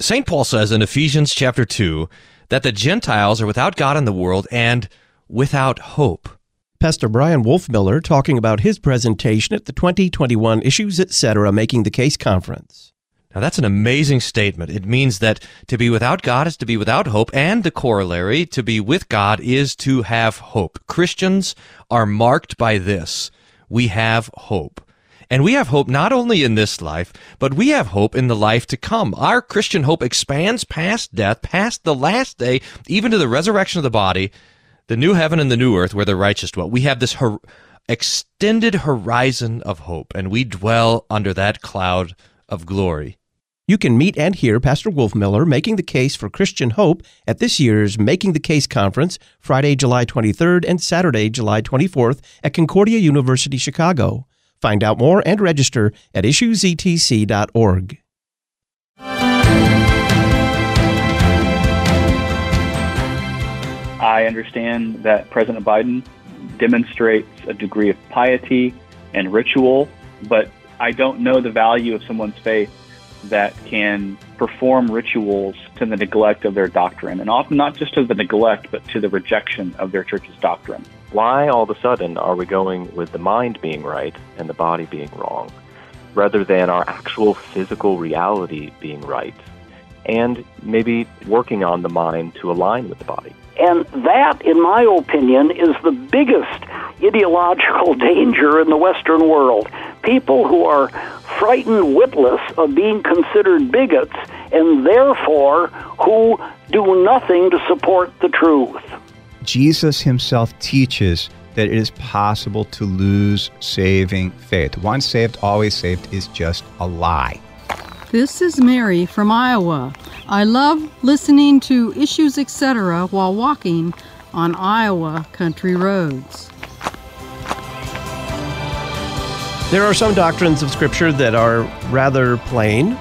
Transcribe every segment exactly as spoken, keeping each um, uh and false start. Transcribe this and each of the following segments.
Saint Paul says in Ephesians chapter two that the Gentiles are without God in the world and without hope. Pastor Brian Wolfmueller talking about his presentation at the twenty twenty-one Issues Etc. Making the Case Conference. Now, that's an amazing statement. It means that to be without God is to be without hope, and the corollary, to be with God, is to have hope. Christians are marked by this. We have hope. And we have hope not only in this life, but we have hope in the life to come. Our Christian hope expands past death, past the last day, even to the resurrection of the body, the new heaven and the new earth where the righteous dwell. We have this hor- extended horizon of hope, and we dwell under that cloud of glory. You can meet and hear Pastor Wolfmueller making the case for Christian hope at this year's Making the Case Conference, Friday, July twenty-third and Saturday, July twenty-fourth at Concordia University, Chicago. Find out more and register at issues e t c dot org. I understand that President Biden demonstrates a degree of piety and ritual, but I don't know the value of someone's faith that can perform rituals to the neglect of their doctrine, and often not just to the neglect, but to the rejection of their church's doctrine. Why all of a sudden are we going with the mind being right and the body being wrong, rather than our actual physical reality being right, and maybe working on the mind to align with the body? And that, in my opinion, is the biggest ideological danger in the Western world. People who are frightened witless of being considered bigots, and therefore who do nothing to support the truth. Jesus himself teaches that it is possible to lose saving faith. Once saved, always saved is just a lie. This is Mary from Iowa. I love listening to Issues Etc. while walking on Iowa country roads. There are some doctrines of Scripture that are rather plain,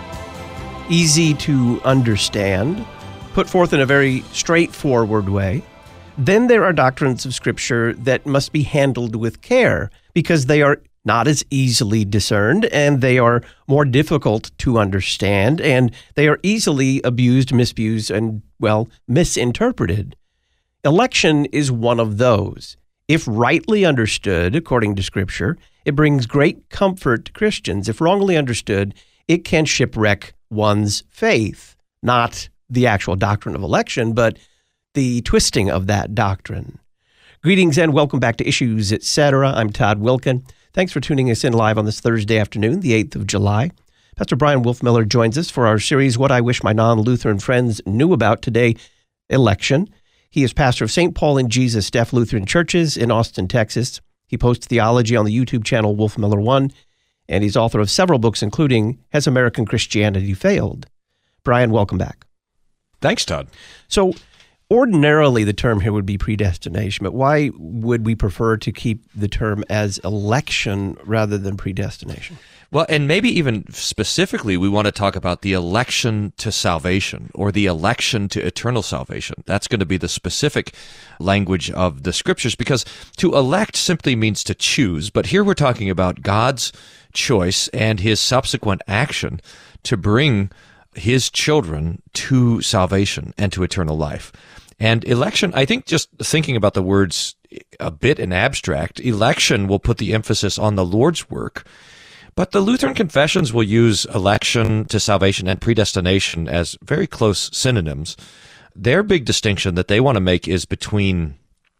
easy to understand, put forth in a very straightforward way. Then there are doctrines of Scripture that must be handled with care because they are not as easily discerned, and they are more difficult to understand, and they are easily abused, misused, and, well, misinterpreted. Election is one of those. If rightly understood, according to Scripture, it brings great comfort to Christians. If wrongly understood, it can shipwreck one's faith, not the actual doctrine of election, but the twisting of that doctrine. Greetings and welcome back to Issues Etc. I'm Todd Wilken. Thanks for tuning us in live on this Thursday afternoon, the eighth of July. Pastor Brian Wolfmueller joins us for our series, What I Wish My Non-Lutheran Friends Knew About Today, Election. He is pastor of Saint Paul and Jesus Deaf Lutheran Churches in Austin, Texas. He posts theology on the YouTube channel Wolfmueller one, and he's author of several books, including Has American Christianity Failed? Brian, welcome back. Thanks, Todd. So, ordinarily, the term here would be predestination, but why would we prefer to keep the term as election rather than predestination? Well, and maybe even specifically, we want to talk about the election to salvation or the election to eternal salvation. That's going to be the specific language of the Scriptures, because to elect simply means to choose, but here we're talking about God's choice and his subsequent action to bring his children to salvation and to eternal life. And election, I think just thinking about the words a bit in abstract, election will put the emphasis on the Lord's work, but the Lutheran confessions will use election to salvation and predestination as very close synonyms. Their big distinction that they want to make is between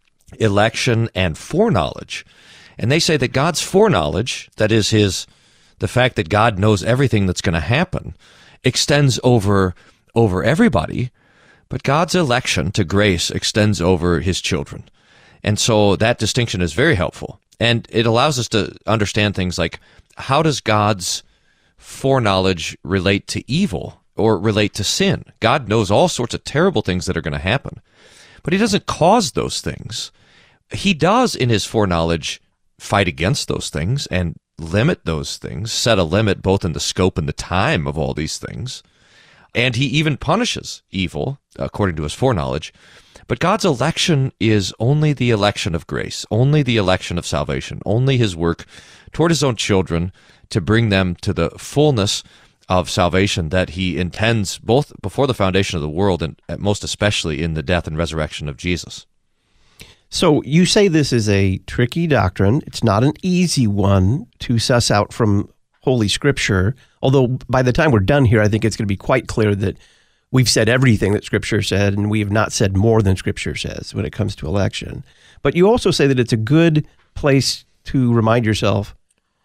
election and foreknowledge. And they say that God's foreknowledge, that is his, the fact that God knows everything that's going to happen, extends over, over everybody, but God's election to grace extends over his children. And so that distinction is very helpful. And it allows us to understand things like, how does God's foreknowledge relate to evil or relate to sin? God knows all sorts of terrible things that are going to happen, but he doesn't cause those things. He does, in his foreknowledge, fight against those things and limit those things, set a limit both in the scope and the time of all these things. And he even punishes evil, according to his foreknowledge. But God's election is only the election of grace, only the election of salvation, only his work toward his own children to bring them to the fullness of salvation that he intends both before the foundation of the world and most especially in the death and resurrection of Jesus. So you say this is a tricky doctrine. It's not an easy one to suss out from Holy Scripture, although by the time we're done here, I think it's going to be quite clear that we've said everything that Scripture said, and we have not said more than Scripture says when it comes to election. But you also say that it's a good place to remind yourself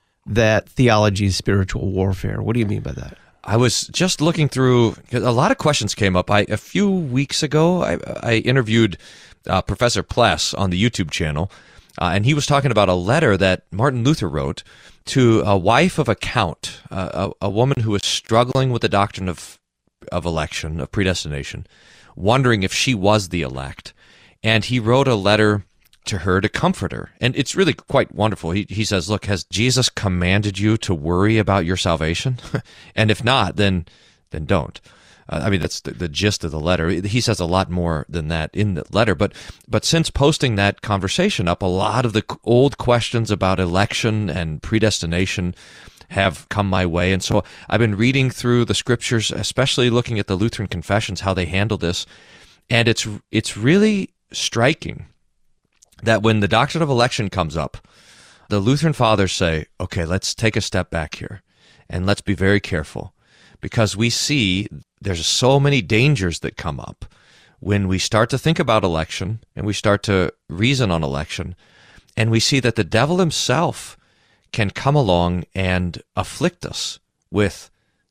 that theology is spiritual warfare. What do you mean by that? I was just looking through, a lot of questions came up. I, a few weeks ago, I, I interviewed uh, Professor Pless on the YouTube channel, uh, and he was talking about a letter that Martin Luther wrote to a wife of a count, uh, a, a woman who was struggling with the doctrine of, of election, of predestination, wondering if she was the elect. And he wrote a letter to her to comfort her. And it's really quite wonderful. He he says, look, has Jesus commanded you to worry about your salvation? And if not, then then don't. Uh, I mean, that's the, the gist of the letter. He says a lot more than that in the letter. But but since posting that conversation up, a lot of the old questions about election and predestination have come my way. And so I've been reading through the Scriptures, especially looking at the Lutheran confessions, how they handle this. And it's it's really striking that when the doctrine of election comes up, the Lutheran fathers say, okay, let's take a step back here and let's be very careful, because we see there's so many dangers that come up when we start to think about election and we start to reason on election, and we see that the devil himself can come along and afflict us with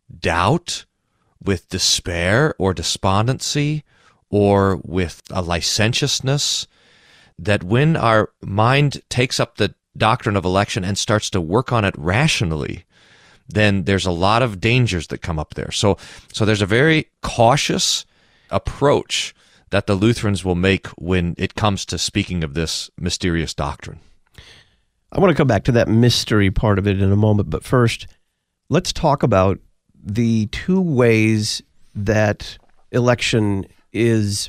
doubt, with despair or despondency, or with a licentiousness, that when our mind takes up the doctrine of election and starts to work on it rationally, then there's a lot of dangers that come up there. So, so there's a very cautious approach that the Lutherans will make when it comes to speaking of this mysterious doctrine. I want to come back to that mystery part of it in a moment, but first, let's talk about the two ways that election is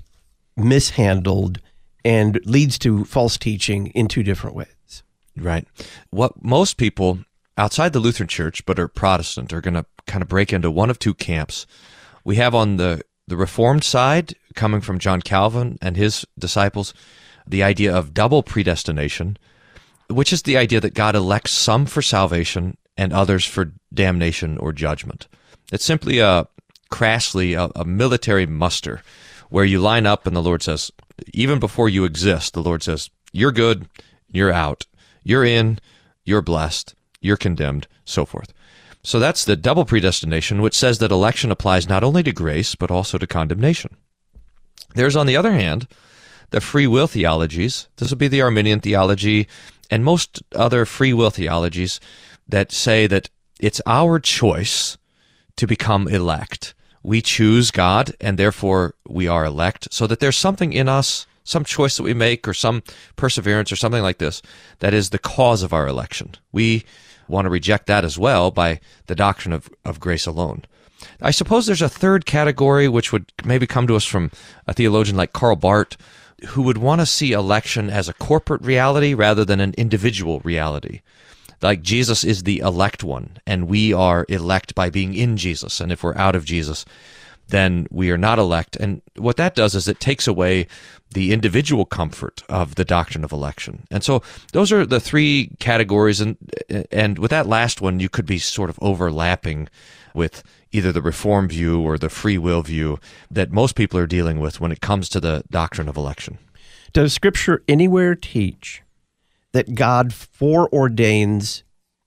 mishandled and leads to false teaching in two different ways. Right. What most people outside the Lutheran Church, but are Protestant, are going to kind of break into one of two camps. We have on the, the Reformed side, coming from John Calvin and his disciples, the idea of double predestination, which is the idea that God elects some for salvation and others for damnation or judgment. It's simply a crassly a, a military muster where you line up and the Lord says, even before you exist, the Lord says, you're good, you're out, you're in, you're blessed, you're condemned, so forth. So that's the double predestination, which says that election applies not only to grace, but also to condemnation. There's, on the other hand, the free will theologies. This would be the Arminian theology and most other free will theologies that say that it's our choice to become elect. We choose God, and therefore we are elect, so that there's something in us, some choice that we make, or some perseverance, or something like this, that is the cause of our election. We want to reject that as well by the doctrine of, of grace alone. I suppose there's a third category, which would maybe come to us from a theologian like Karl Barth, who would want to see election as a corporate reality rather than an individual reality. Like Jesus is the elect one, and we are elect by being in Jesus. And if we're out of Jesus, then we are not elect. And what that does is it takes away the individual comfort of the doctrine of election. And so those are the three categories. And, and with that last one, you could be sort of overlapping with either the Reformed view or the free will view that most people are dealing with when it comes to the doctrine of election. Does Scripture anywhere teach that God foreordains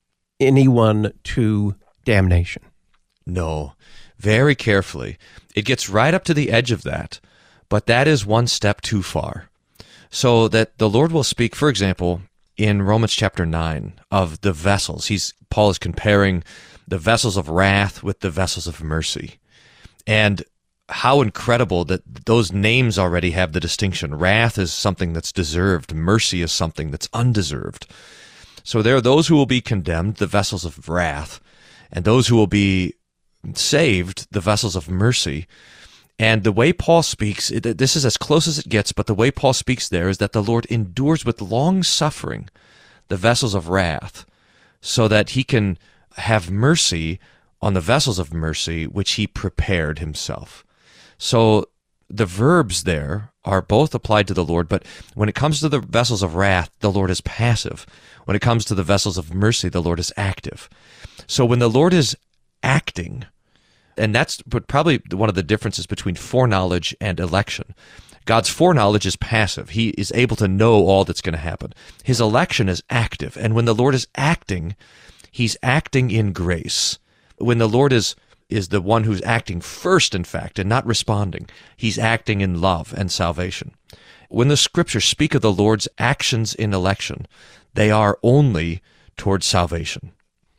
anyone to damnation? No, very carefully. It gets right up to the edge of that, but that is one step too far. So that the Lord will speak, for example, in Romans chapter nine, of the vessels. He's Paul is comparing the vessels of wrath with the vessels of mercy. And how incredible that those names already have the distinction. Wrath is something that's deserved. Mercy is something that's undeserved. So there are those who will be condemned, the vessels of wrath, and those who will be saved, the vessels of mercy. And the way Paul speaks, this is as close as it gets, but the way Paul speaks there is that the Lord endures with long suffering the vessels of wrath so that he can have mercy on the vessels of mercy, which he prepared himself. So the verbs there are both applied to the Lord, but when it comes to the vessels of wrath, the Lord is passive. When it comes to the vessels of mercy, the Lord is active. So when the Lord is acting, and that's probably one of the differences between foreknowledge and election. God's foreknowledge is passive. He is able to know all that's going to happen. His election is active. And when the Lord is acting, he's acting in grace. When the Lord is is the one who's acting first, in fact, and not responding, he's acting in love and salvation. When the Scriptures speak of the Lord's actions in election, they are only towards salvation.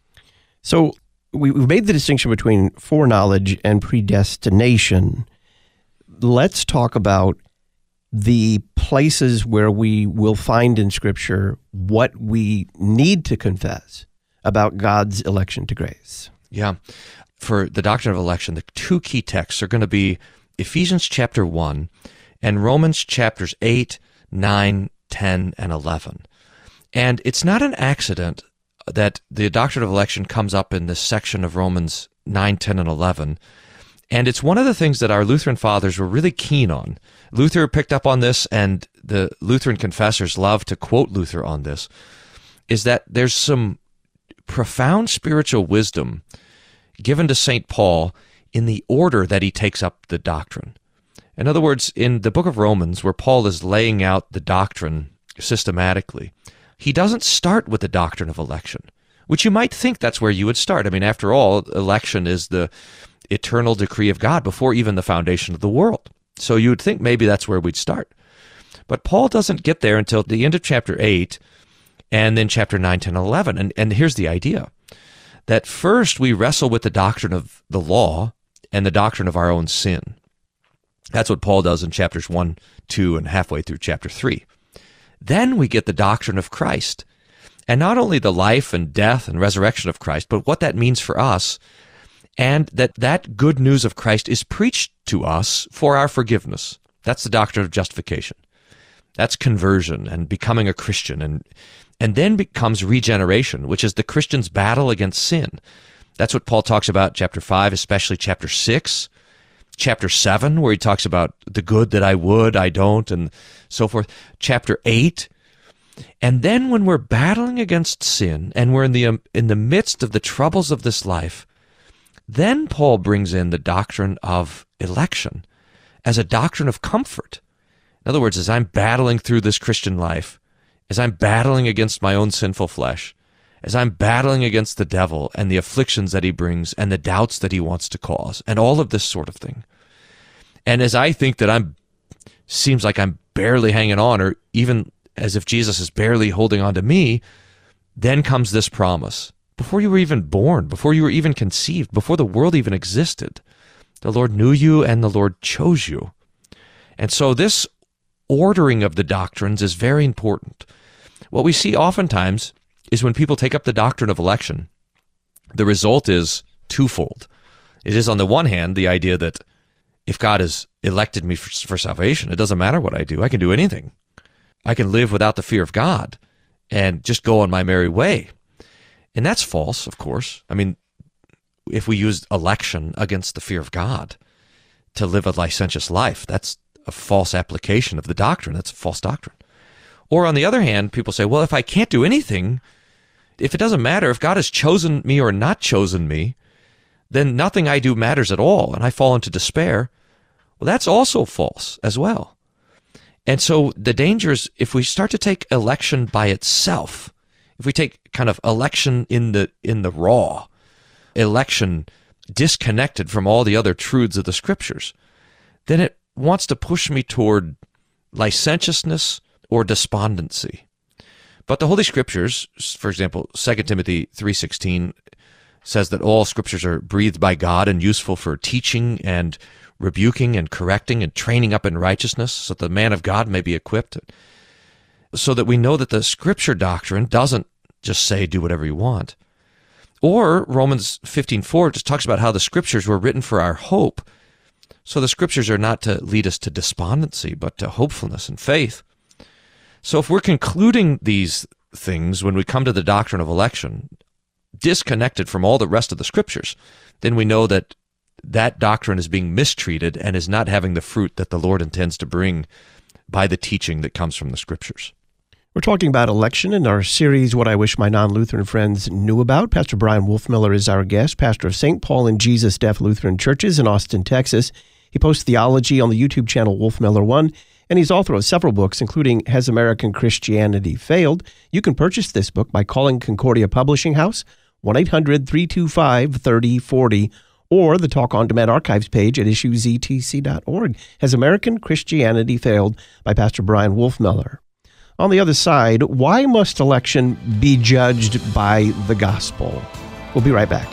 So we, we made the distinction between foreknowledge and predestination. Let's talk about the places where we will find in Scripture what we need to confess about God's election to grace. Yeah. For the doctrine of election, the two key texts are going to be Ephesians chapter one and Romans chapters eight, nine, ten, and eleven. And it's not an accident that the doctrine of election comes up in this section of Romans nine, ten, and eleven. And it's one of the things that our Lutheran fathers were really keen on. Luther picked up on this, and the Lutheran confessors love to quote Luther on this, is that there's some profound spiritual wisdom given to Saint Paul in the order that he takes up the doctrine. In other words, in the book of Romans, where Paul is laying out the doctrine systematically, he doesn't start with the doctrine of election, which you might think that's where you would start. I mean, after all, election is the eternal decree of God before even the foundation of the world. So you would think maybe that's where we'd start. But Paul doesn't get there until the end of chapter eight and then chapter nine, ten, and eleven. And, and here's the idea, that first we wrestle with the doctrine of the law and the doctrine of our own sin. That's what Paul does in chapters one, two, and halfway through chapter three. Then we get the doctrine of Christ, and not only the life and death and resurrection of Christ, but what that means for us, and that that good news of Christ is preached to us for our forgiveness. That's the doctrine of justification. That's conversion and becoming a Christian, and and then becomes regeneration, which is the Christian's battle against sin. That's what Paul talks about, chapter five, especially chapter six, chapter seven, where he talks about the good that I would, I don't, and so forth. Chapter eight, and then when we're battling against sin and we're in the um, in the midst of the troubles of this life, then Paul brings in the doctrine of election as a doctrine of comfort. In other words, as I'm battling through this Christian life, as I'm battling against my own sinful flesh, as I'm battling against the devil and the afflictions that he brings and the doubts that he wants to cause and all of this sort of thing, and as I think that I'm, seems like I'm barely hanging on, or even as if Jesus is barely holding on to me, then comes this promise. Before you were even born, before you were even conceived, before the world even existed, the Lord knew you and the Lord chose you. And so this ordering of the doctrines is very important. What we see oftentimes is when people take up the doctrine of election, the result is twofold. It is, on the one hand, the idea that if God has elected me for, for salvation, it doesn't matter what I do. I can do anything. I can live without the fear of God and just go on my merry way. And that's false, of course. I mean, if we use election against the fear of God to live a licentious life, that's a false application of the doctrine. That's a false doctrine. Or on the other hand, people say, well, if I can't do anything, if it doesn't matter, if God has chosen me or not chosen me, then nothing I do matters at all, and I fall into despair. Well, that's also false as well. And so the danger is if we start to take election by itself, if we take kind of election in the in the raw, election disconnected from all the other truths of the Scriptures, then it wants to push me toward licentiousness or despondency. But the Holy Scriptures, for example, Second Timothy three sixteen says that all Scriptures are breathed by God and useful for teaching and rebuking and correcting and training up in righteousness, so that the man of God may be equipped. So that we know that the Scripture doctrine doesn't just say do whatever you want. Or Romans fifteen four just talks about how the Scriptures were written for our hope. So the Scriptures are not to lead us to despondency, but to hopefulness and faith. So if we're concluding these things when we come to the doctrine of election, disconnected from all the rest of the Scriptures, then we know that that doctrine is being mistreated and is not having the fruit that the Lord intends to bring by the teaching that comes from the Scriptures. We're talking about election in our series, What I Wish My Non-Lutheran Friends Knew About. Pastor Brian Wolfmueller is our guest, pastor of Saint Paul and Jesus Deaf Lutheran Churches in Austin, Texas. He posts theology on the YouTube channel Wolfmueller one, and he's author of several books, including Has American Christianity Failed? You can purchase this book by calling Concordia Publishing House, one eight hundred, three two five, three oh four oh, or the Talk On Demand archives page at issues e t c dot org. Has American Christianity Failed? By Pastor Brian Wolfmueller. On the other side, why must election be judged by the gospel? We'll be right back.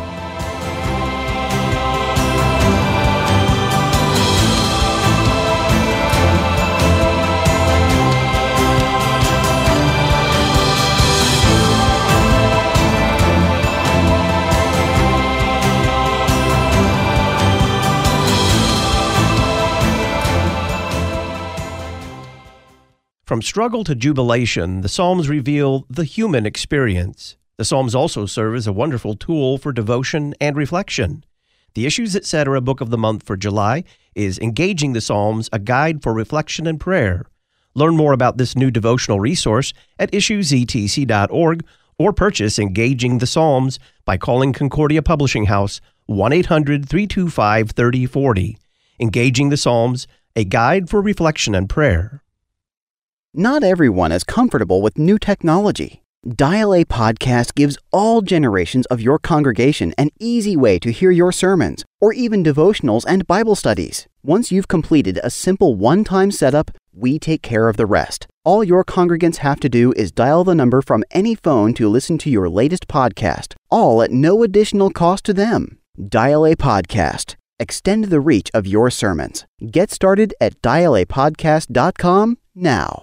From struggle to jubilation, the Psalms reveal the human experience. The Psalms also serve as a wonderful tool for devotion and reflection. The Issues Etc. Book of the Month for July is Engaging the Psalms, a Guide for Reflection and Prayer. Learn more about this new devotional resource at issues e t c dot org or purchase Engaging the Psalms by calling Concordia Publishing House, one eight hundred, three two five, three oh four oh. Engaging the Psalms, a Guide for Reflection and Prayer. Not everyone is comfortable with new technology. Dial A Podcast gives all generations of your congregation an easy way to hear your sermons, or even devotionals and Bible studies. Once you've completed a simple one-time setup, we take care of the rest. All your congregants have to do is dial the number from any phone to listen to your latest podcast, all at no additional cost to them. Dial A Podcast. Extend the reach of your sermons. Get started at dial a podcast dot com now.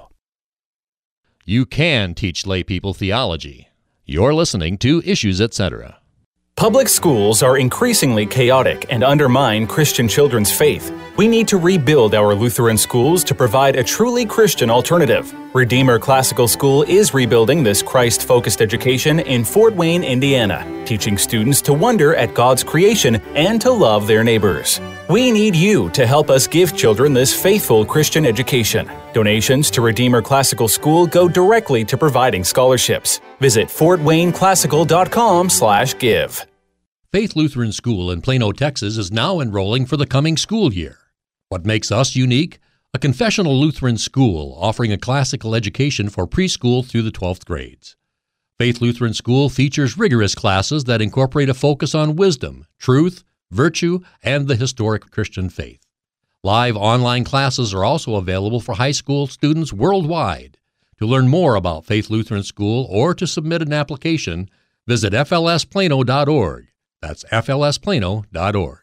You can teach lay people theology. You're listening to Issues Etc. Public schools are increasingly chaotic and undermine Christian children's faith. We need to rebuild our Lutheran schools to provide a truly Christian alternative. Redeemer Classical School is rebuilding this Christ-focused education in Fort Wayne, Indiana, teaching students to wonder at God's creation and to love their neighbors. We need you to help us give children this faithful Christian education. Donations to Redeemer Classical School go directly to providing scholarships. Visit fort wayne classical dot com slash give. Faith Lutheran School in Plano, Texas is now enrolling for the coming school year. What makes us unique? A confessional Lutheran school offering a classical education for preschool through the twelfth grades. Faith Lutheran School features rigorous classes that incorporate a focus on wisdom, truth, virtue, and the historic Christian faith. Live online classes are also available for high school students worldwide. To learn more about Faith Lutheran School or to submit an application, visit f l s plano dot org. That's f l s plano dot org.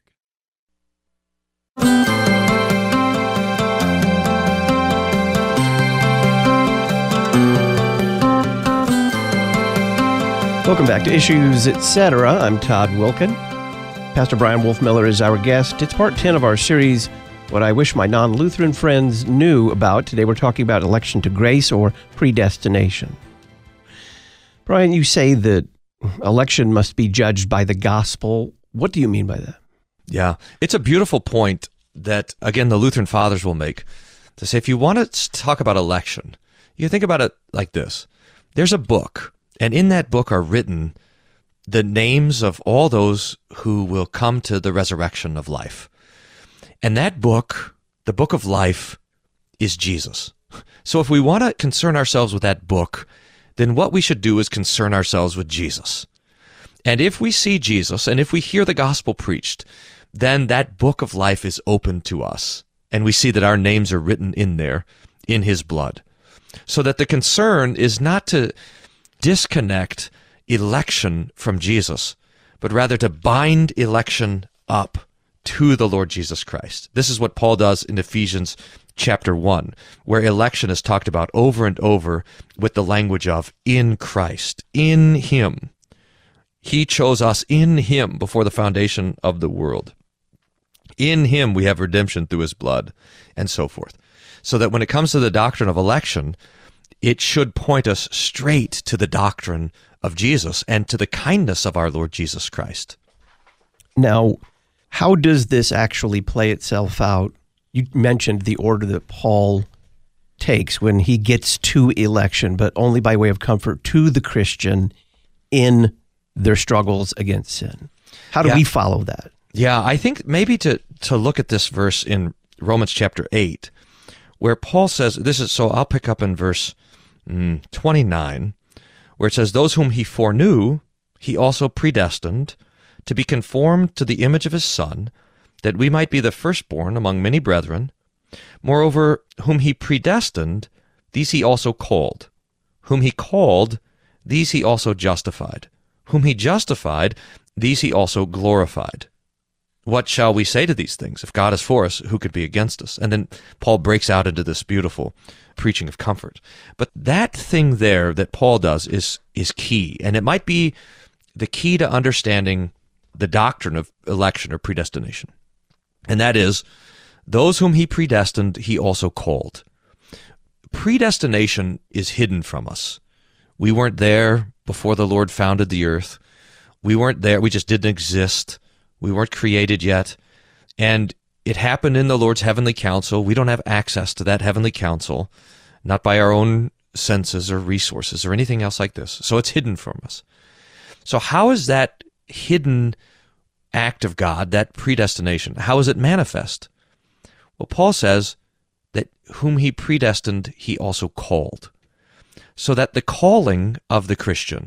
Welcome back to Issues Etc. I'm Todd Wilkin. Pastor Brian Wolfmueller is our guest. It's part ten of our series, What I Wish My Non-Lutheran Friends Knew About. Today we're talking about election to grace or predestination. Brian, you say that election must be judged by the gospel. What do you mean by that? Yeah, it's a beautiful point that, again, the Lutheran fathers will make. To say, if you want to talk about election, you think about it like this. There's a book, and in that book are written the names of all those who will come to the resurrection of life. And that book, the book of life, is Jesus. So if we want to concern ourselves with that book, then what we should do is concern ourselves with Jesus. And if we see Jesus, and if we hear the gospel preached, then that book of life is open to us. And we see that our names are written in there, in his blood. So that the concern is not to disconnect election from Jesus, but rather to bind election up to the Lord Jesus Christ. This is what Paul does in Ephesians chapter one, where election is talked about over and over with the language of in Christ, in him. He chose us in him before the foundation of the world. In him we have redemption through his blood, and so forth. So that when it comes to the doctrine of election, it should point us straight to the doctrine of Jesus and to the kindness of our Lord Jesus Christ. Now, how does this actually play itself out? You mentioned the order that Paul takes when he gets to election, but only by way of comfort to the Christian in their struggles against sin. How do yeah. we follow that? Yeah, I think maybe to, to look at this verse in Romans chapter eight, where Paul says, this is, so I'll pick up in verse mm, twenty-nine, where it says, those whom he foreknew, he also predestined to be conformed to the image of his Son, that we might be the firstborn among many brethren. Moreover, whom he predestined, these he also called. Whom he called, these he also justified. Whom he justified, these he also glorified. What shall we say to these things? If God is for us, who could be against us? And then Paul breaks out into this beautiful preaching of comfort. But that thing there that Paul does is is key, and it might be the key to understanding the doctrine of election or predestination. And that is, those whom he predestined, he also called. Predestination is hidden from us. We weren't there before the Lord founded the earth. We weren't there. We just didn't exist. We weren't created yet. And it happened in the Lord's heavenly counsel. We don't have access to that heavenly counsel, not by our own senses or resources or anything else like this. So it's hidden from us. So how is that hidden act of God, that predestination, how is it manifest? Well, Paul says that whom he predestined, he also called. So that the calling of the Christian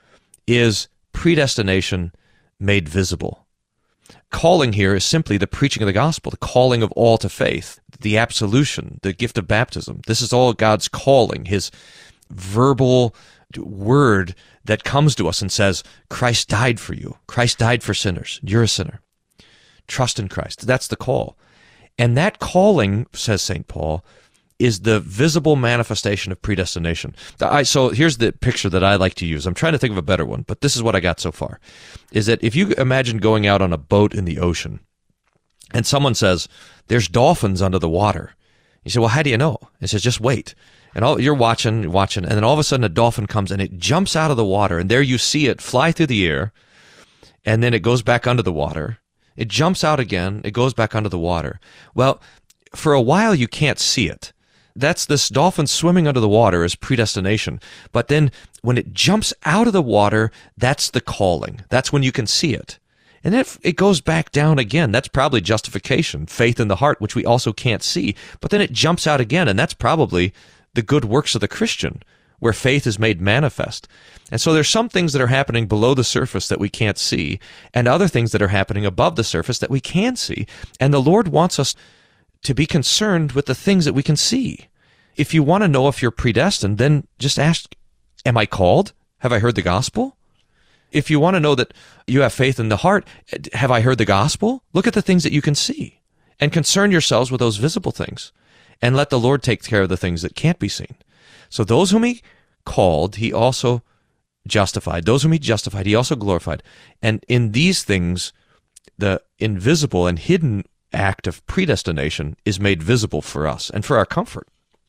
is predestination made visible. Calling here is simply the preaching of the gospel, the calling of all to faith, the absolution, the gift of baptism. This is all God's calling, his verbal word that comes to us and says, Christ died for you. Christ died for sinners. You're a sinner. Trust in Christ. That's the call. And that calling, says Saint Paul, is the visible manifestation of predestination. I, so here's the picture that I like to use. I'm trying to think of a better one, but this is what I got so far, is that if you imagine going out on a boat in the ocean and someone says, there's dolphins under the water. You say, well, how do you know? It says, just wait. And all, you're watching, watching, and then all of a sudden a dolphin comes and it jumps out of the water, and there you see it fly through the air, and then it goes back under the water. It jumps out again, it goes back under the water. Well, for a while you can't see it. That's this dolphin swimming under the water is predestination. But then when it jumps out of the water, that's the calling. That's when you can see it. And if it goes back down again, that's probably justification, faith in the heart, which we also can't see. But then it jumps out again, and that's probably the good works of the Christian, where faith is made manifest. And so there's some things that are happening below the surface that we can't see, and other things that are happening above the surface that we can see. And the Lord wants us to be concerned with the things that we can see. If you want to know if you're predestined, then just ask, am I called? Have I heard the gospel? If you want to know that you have faith in the heart, have I heard the gospel? Look at the things that you can see and concern yourselves with those visible things, and let the Lord take care of the things that can't be seen. So those whom he called, he also justified. Those whom he justified, he also glorified. And in these things, the invisible and hidden act of predestination is made visible for us and for our comfort.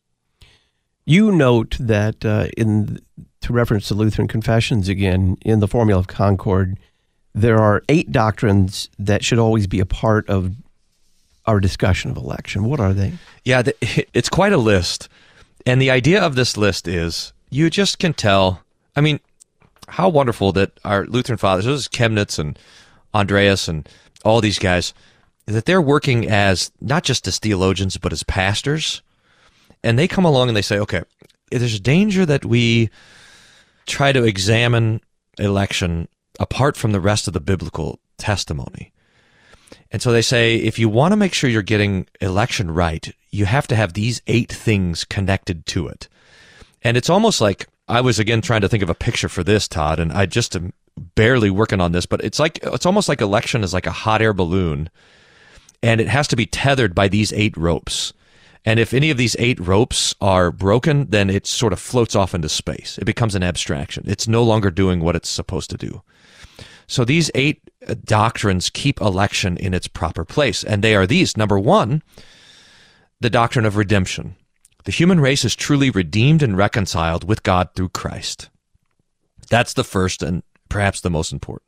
You note that uh, in to reference the Lutheran Confessions again, in the Formula of Concord, there are eight doctrines that should always be a part of our discussion of election. What are they? Yeah, it's quite a list. And the idea of this list is you just can tell, I mean, how wonderful that our Lutheran fathers, this is Chemnitz and Andreas and all these guys, that they're working as not just as theologians, but as pastors. And they come along and they say, okay, there's a danger that we try to examine election apart from the rest of the biblical testimony. And so they say, if you want to make sure you're getting election right, you have to have these eight things connected to it. And it's almost like, I was again trying to think of a picture for this, Todd, and I just am barely working on this, but it's like, it's almost like election is like a hot air balloon, and it has to be tethered by these eight ropes. And if any of these eight ropes are broken, then it sort of floats off into space. It becomes an abstraction. It's no longer doing what it's supposed to do. So these eight doctrines keep election in its proper place, and they are these. Number one, the doctrine of redemption. The human race is truly redeemed and reconciled with God through Christ. That's the first and perhaps the most important.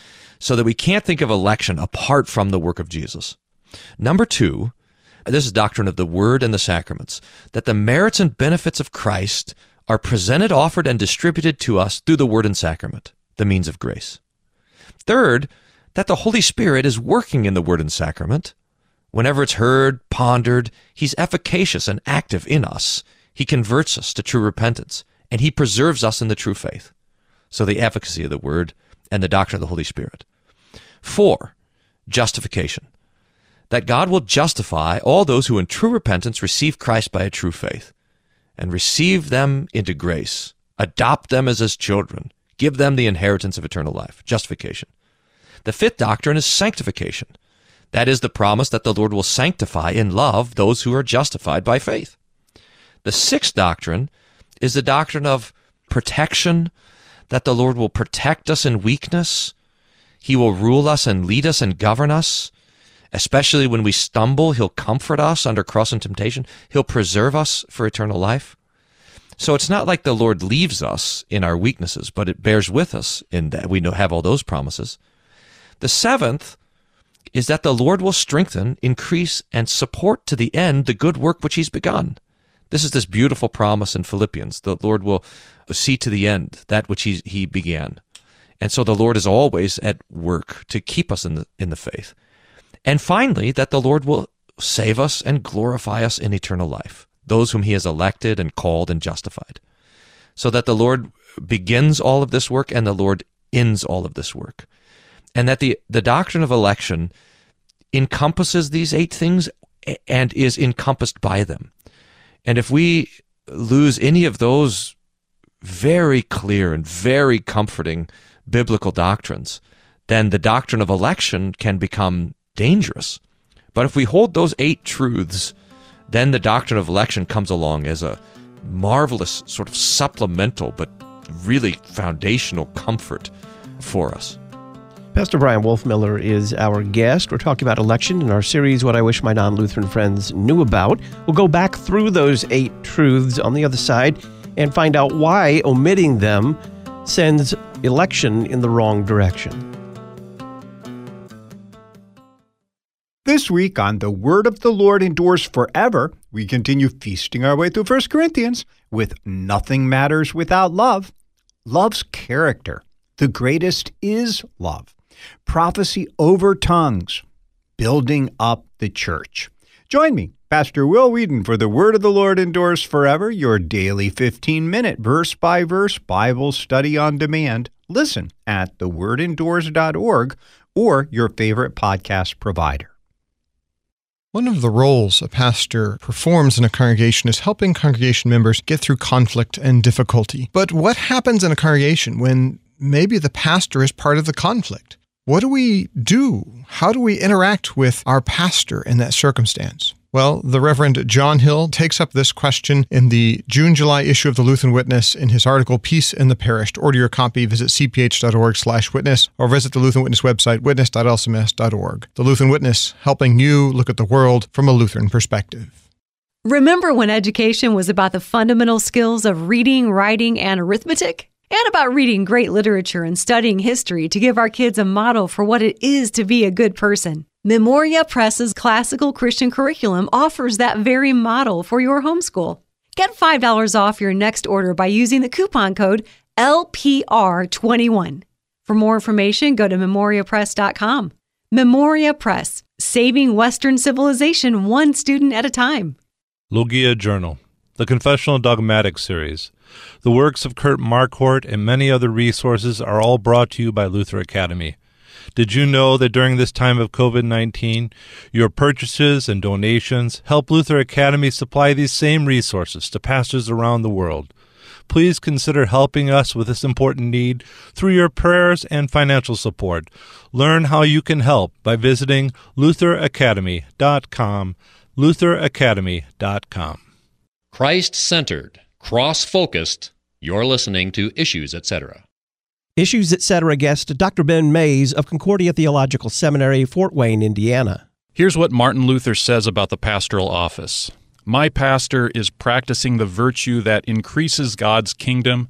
So that we can't think of election apart from the work of Jesus. Number two, this is doctrine of the Word and the sacraments, that the merits and benefits of Christ are presented, offered, and distributed to us through the Word and sacrament, the means of grace. Third, that the Holy Spirit is working in the Word and sacrament. Whenever it's heard, pondered, He's efficacious and active in us. He converts us to true repentance, and He preserves us in the true faith. So the efficacy of the Word and the doctrine of the Holy Spirit. Four, justification. That God will justify all those who in true repentance receive Christ by a true faith, and receive them into grace, adopt them as His children, give them the inheritance of eternal life, justification. The fifth doctrine is sanctification. That is the promise that the Lord will sanctify in love those who are justified by faith. The sixth doctrine is the doctrine of protection, that the Lord will protect us in weakness. He will rule us and lead us and govern us. Especially when we stumble, He'll comfort us under cross and temptation. He'll preserve us for eternal life. So it's not like the Lord leaves us in our weaknesses, but it bears with us in that we know have all those promises. The seventh is that the Lord will strengthen, increase, and support to the end the good work which He's begun. This is this beautiful promise in Philippians. The Lord will see to the end that which he, he began. And so the Lord is always at work to keep us in the, in the faith. And finally, that the Lord will save us and glorify us in eternal life, those whom He has elected and called and justified. So that the Lord begins all of this work and the Lord ends all of this work. And that the, the doctrine of election encompasses these eight things and is encompassed by them. And if we lose any of those very clear and very comforting biblical doctrines, then the doctrine of election can become dangerous. But if we hold those eight truths, then the doctrine of election comes along as a marvelous sort of supplemental but really foundational comfort for us. Pastor Brian Wolfmiller is our guest. We're talking about election in our series, What I Wish My Non-Lutheran Friends Knew About. We'll go back through those eight truths on the other side and find out why omitting them sends election in the wrong direction. This week on The Word of the Lord Endures Forever, we continue feasting our way through First Corinthians with Nothing Matters Without Love. Love's character. The greatest is love. Prophecy over tongues. Building up the church. Join me, Pastor Will Whedon, for The Word of the Lord Endures Forever, your daily fifteen-minute verse-by-verse Bible study on demand. Listen at the word endures dot org or your favorite podcast provider. One of the roles a pastor performs in a congregation is helping congregation members get through conflict and difficulty. But what happens in a congregation when maybe the pastor is part of the conflict? What do we do? How do we interact with our pastor in that circumstance? Well, the Reverend John Hill takes up this question in the June-July issue of the Lutheran Witness in his article, Peace in the Parish. To order your copy, visit c p h dot org slash witness or visit the Lutheran Witness website, witness dot l c m s dot org. The Lutheran Witness, helping you look at the world from a Lutheran perspective. Remember when education was about the fundamental skills of reading, writing, and arithmetic? And about reading great literature and studying history to give our kids a model for what it is to be a good person. Memoria Press's classical Christian curriculum offers that very model for your homeschool. Get five dollars off your next order by using the coupon code L P R twenty-one. For more information, go to memoria press dot com. Memoria Press, saving Western civilization one student at a time. Logia Journal, the Confessional Dogmatic Series. The works of Kurt Marquardt and many other resources are all brought to you by Luther Academy. Did you know that during this time of covid nineteen, your purchases and donations help Luther Academy supply these same resources to pastors around the world? Please consider helping us with this important need through your prayers and financial support. Learn how you can help by visiting luther academy dot com, luther academy dot com. Christ-centered, cross-focused, you're listening to Issues, et cetera. Issues, et cetera guest Doctor Ben Mays of Concordia Theological Seminary, Fort Wayne, Indiana. Here's what Martin Luther says about the pastoral office. My pastor is practicing the virtue that increases God's kingdom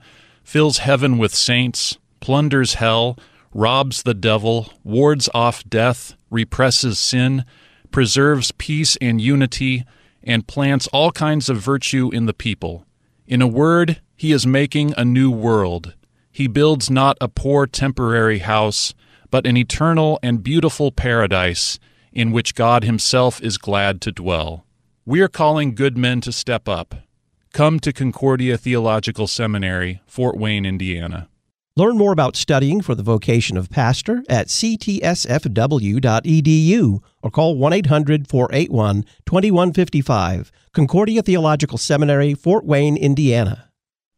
fills heaven with saints, plunders hell, robs the devil, wards off death, represses sin, preserves peace and unity, and plants all kinds of virtue in the people. In a word, he is making a new world. He builds not a poor temporary house, but an eternal and beautiful paradise in which God himself is glad to dwell. We are calling good men to step up. Come to Concordia Theological Seminary, Fort Wayne, Indiana. Learn more about studying for the vocation of pastor at c t s f w dot e d u or call one eight hundred, four eight one, two one five five. Concordia Theological Seminary, Fort Wayne, Indiana.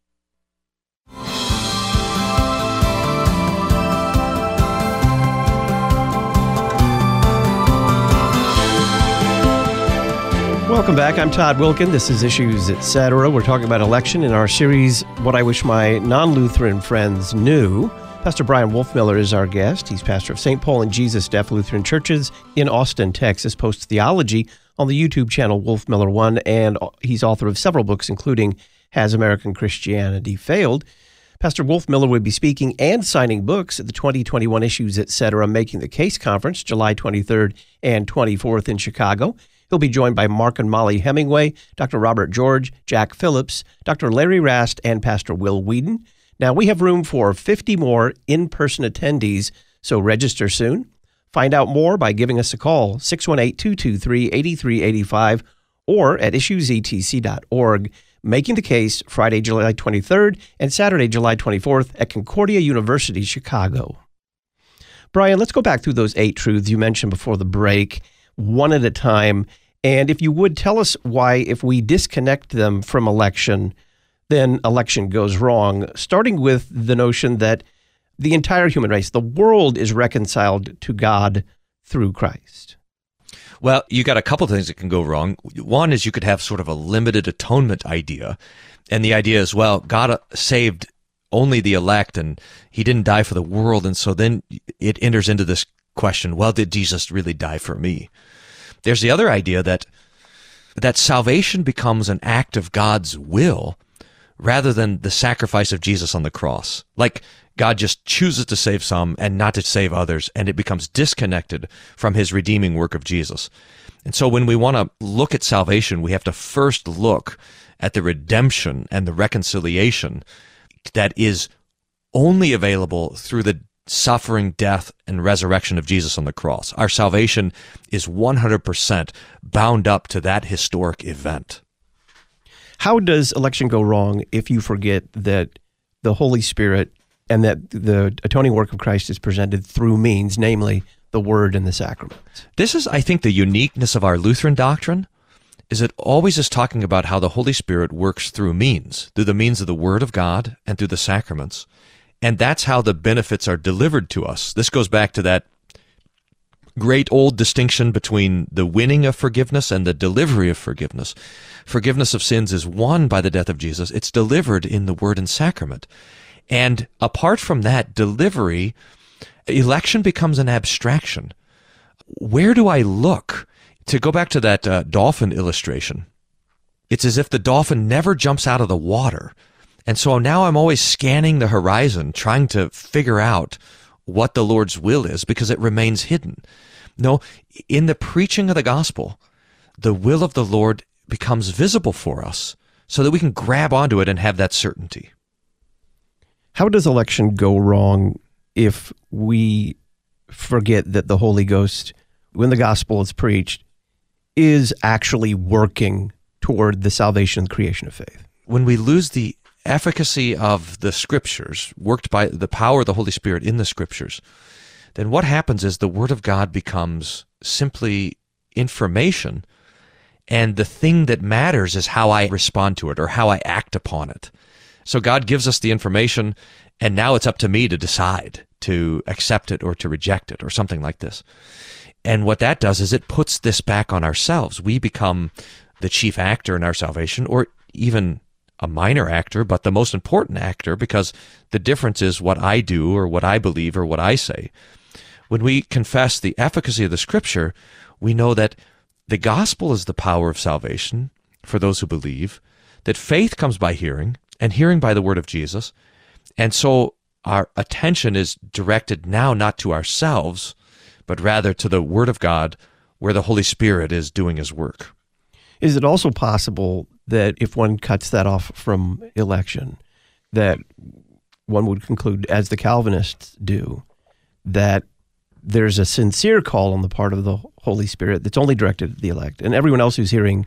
Welcome back. I'm Todd Wilkin. This is Issues Etc. We're talking about election in our series, What I Wish My Non-Lutheran Friends Knew. Pastor Brian Wolfmiller is our guest. He's pastor of Saint Paul and Jesus Deaf Lutheran Churches in Austin, Texas. Posts theology on the YouTube channel Wolfmiller one, and he's author of several books, including Has American Christianity Failed? Pastor Wolfmiller will be speaking and signing books at the twenty twenty-one Issues Etc. Making the Case Conference, July twenty-third and twenty-fourth in Chicago. He'll be joined by Mark and Molly Hemingway, Doctor Robert George, Jack Phillips, Doctor Larry Rast, and Pastor Will Whedon. Now, we have room for fifty more in-person attendees, so register soon. Find out more by giving us a call, six one eight, two two three, eight three eight five, or at issues e t c dot org. Making the Case, Friday, July twenty-third, and Saturday, July twenty-fourth at Concordia University, Chicago. Brian, let's go back through those eight truths you mentioned before the break, one at a time. And if you would, tell us why, if we disconnect them from election, then election goes wrong, starting with the notion that the entire human race, the world, is reconciled to God through Christ. Well, you got a couple things that can go wrong. One is you could have sort of a limited atonement idea. And the idea is, well, God saved only the elect and he didn't die for the world. And so then it enters into this question, well, did Jesus really die for me? There's the other idea that that salvation becomes an act of God's will rather than the sacrifice of Jesus on the cross. Like God just chooses to save some and not to save others, and it becomes disconnected from his redeeming work of Jesus. And so when we want to look at salvation, we have to first look at the redemption and the reconciliation that is only available through the suffering, death, and resurrection of Jesus on the cross. Our salvation is one hundred percent bound up to that historic event. How does election go wrong if you forget that the Holy Spirit and that the atoning work of Christ is presented through means, namely the Word and the sacraments? This is, I think, the uniqueness of our Lutheran doctrine, is it always is talking about how the Holy Spirit works through means, through the means of the Word of God and through the sacraments. And that's how the benefits are delivered to us. This goes back to that great old distinction between the winning of forgiveness and the delivery of forgiveness. Forgiveness of sins is won by the death of Jesus. It's delivered in the Word and sacrament. And apart from that delivery, election becomes an abstraction. Where do I look? To go back to that uh, dolphin illustration, it's as if the dolphin never jumps out of the water. And so now I'm always scanning the horizon, trying to figure out what the Lord's will is, because it remains hidden. No, in the preaching of the gospel, the will of the Lord becomes visible for us so that we can grab onto it and have that certainty. How does election go wrong if we forget that the Holy Ghost, when the gospel is preached, is actually working toward the salvation and creation of faith? When we lose the efficacy of the Scriptures, worked by the power of the Holy Spirit in the Scriptures, then what happens is the Word of God becomes simply information, and the thing that matters is how I respond to it or how I act upon it. So God gives us the information, and now it's up to me to decide to accept it or to reject it or something like this. And what that does is it puts this back on ourselves. We become the chief actor in our salvation, or even a minor actor, but the most important actor, because the difference is what I do or what I believe or what I say. When we confess the efficacy of the Scripture, we know that the gospel is the power of salvation for those who believe, that faith comes by hearing, and hearing by the word of Jesus, And so our attention is directed now not to ourselves, but rather to the Word of God, where the Holy Spirit is doing His work. Is it also possible that if one cuts that off from election, that one would conclude, as the Calvinists do, that there's a sincere call on the part of the Holy Spirit that's only directed at the elect, and everyone else who's hearing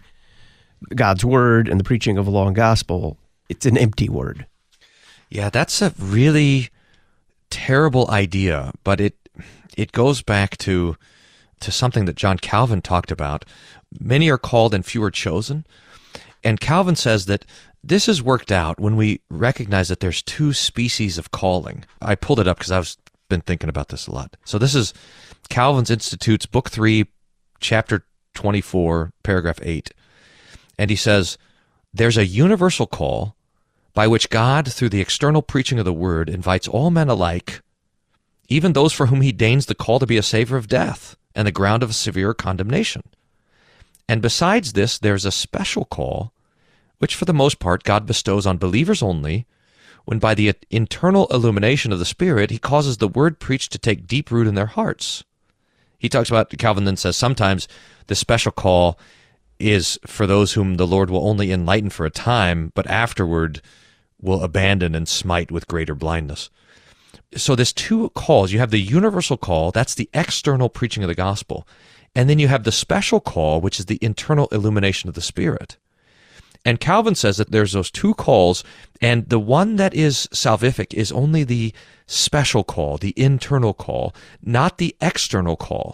God's Word and the preaching of the law and gospel, it's an empty word? Yeah, that's a really terrible idea, but it it goes back to to something that John Calvin talked about. Many are called and few are chosen. And Calvin says that this is worked out when we recognize that there's two species of calling. I pulled it up because I've been thinking about this a lot. So this is Calvin's Institutes, Book three, Chapter twenty-four, Paragraph eight. And he says, there's a universal call by which God, through the external preaching of the Word, invites all men alike, even those for whom He deigns the call to be a savor of death and the ground of a severe condemnation. And besides this, there's a special call, which for the most part God bestows on believers only, when by the internal illumination of the Spirit, He causes the Word preached to take deep root in their hearts. He talks about, Calvin then says, sometimes the special call is for those whom the Lord will only enlighten for a time, but afterward will abandon and smite with greater blindness. So there's two calls. You have the universal call, that's the external preaching of the gospel. And then you have the special call, which is the internal illumination of the Spirit. And Calvin says that there's those two calls, and the one that is salvific is only the special call, the internal call, not the external call.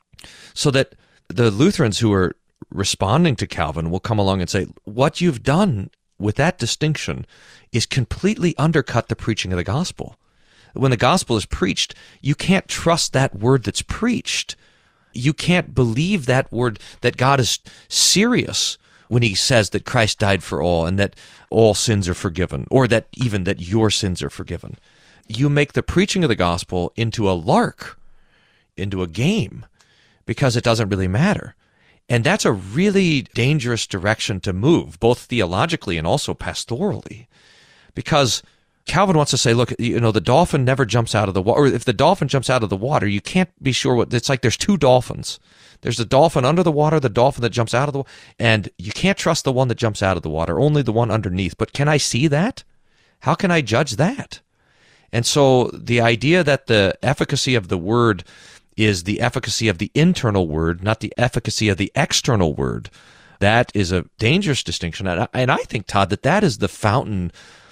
So that the Lutherans who are responding to Calvin will come along and say, what you've done with that distinction is completely undercut the preaching of the gospel. When the gospel is preached, you can't trust that word that's preached. You can't believe that word, that God is serious when He says that Christ died for all and that all sins are forgiven, or that even that your sins are forgiven. You make the preaching of the gospel into a lark, into a game, because it doesn't really matter. And that's a really dangerous direction to move, both theologically and also pastorally, because Calvin wants to say, look, you know, the dolphin never jumps out of the water. Or if the dolphin jumps out of the water, you can't be sure what, it's like there's two dolphins. There's the dolphin under the water, the dolphin that jumps out of the water, and you can't trust the one that jumps out of the water, only the one underneath. But can I see that? How can I judge that? And so the idea that the efficacy of the word is the efficacy of the internal word, not the efficacy of the external word, that is a dangerous distinction. And I, and I think, Todd, that that is the fountain